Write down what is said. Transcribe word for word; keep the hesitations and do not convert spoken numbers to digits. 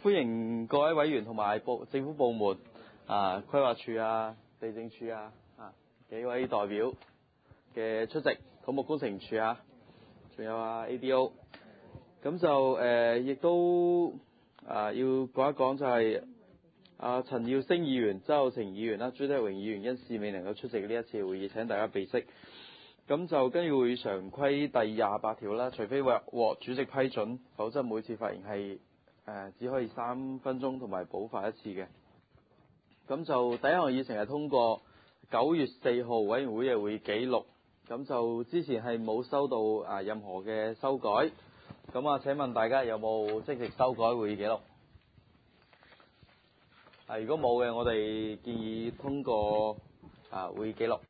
歡迎各位委員同埋部政府部門啊、規劃處啊、地政處啊啊幾位代表嘅出席，土木工程處啊，仲有啊 A D O， 咁就誒亦、呃、都啊要講一講就係、是、啊陳耀升議員、周浩鼎議員啦、朱德榮議員因事未能夠出席呢一次會議，請大家備悉。咁就根據會議常規第廿八條啦，除非獲獲主席批准，否則每次發言係誒、呃、只可以三分鐘，同埋補發一次嘅。咁就第一項議程係通過九月四號委員會嘅會議記錄，咁就之前係冇收到啊任何嘅修改。咁啊，請問大家有冇即時修改會議記錄？啊，如果冇嘅，我哋建議通過啊會議記錄。